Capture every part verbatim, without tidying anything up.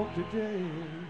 home today.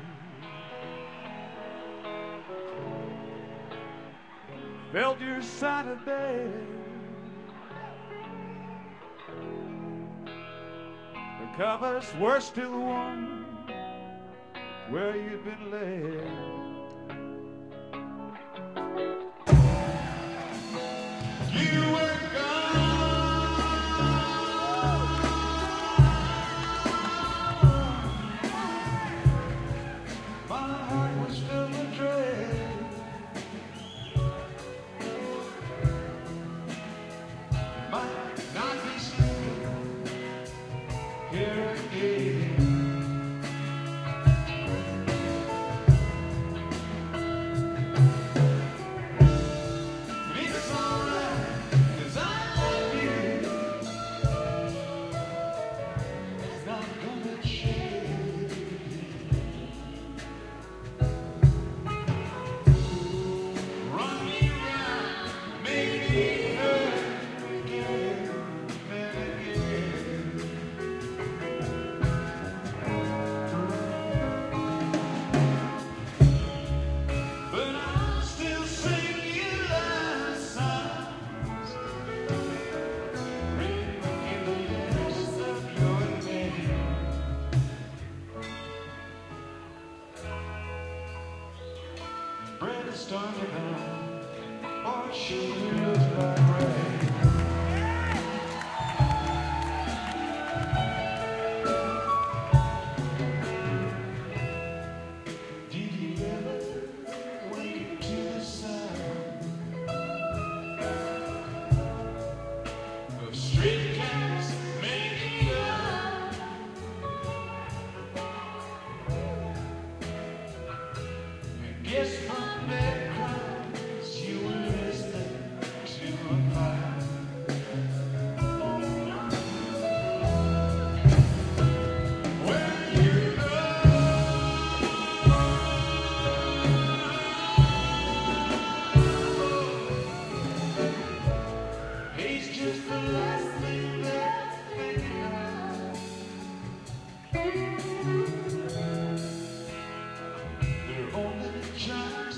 Felt your side of bed. The covers were still warm where you'd been laid. You were gone. My heart was filled with dread. Might not be sleeping here again. It's alright, 'cause I love you. It's not gonna change. Run me round, make me hurt again and again. But I'll still sing you love songs, written in the letters of your name. Bread is starting out, or sugar looks like rain. Did you ever wake to the sound of streetcars making love? And guess from that crowds you were listening to a fire. Well, you know he's just the last thing they're thinking of. They're only trying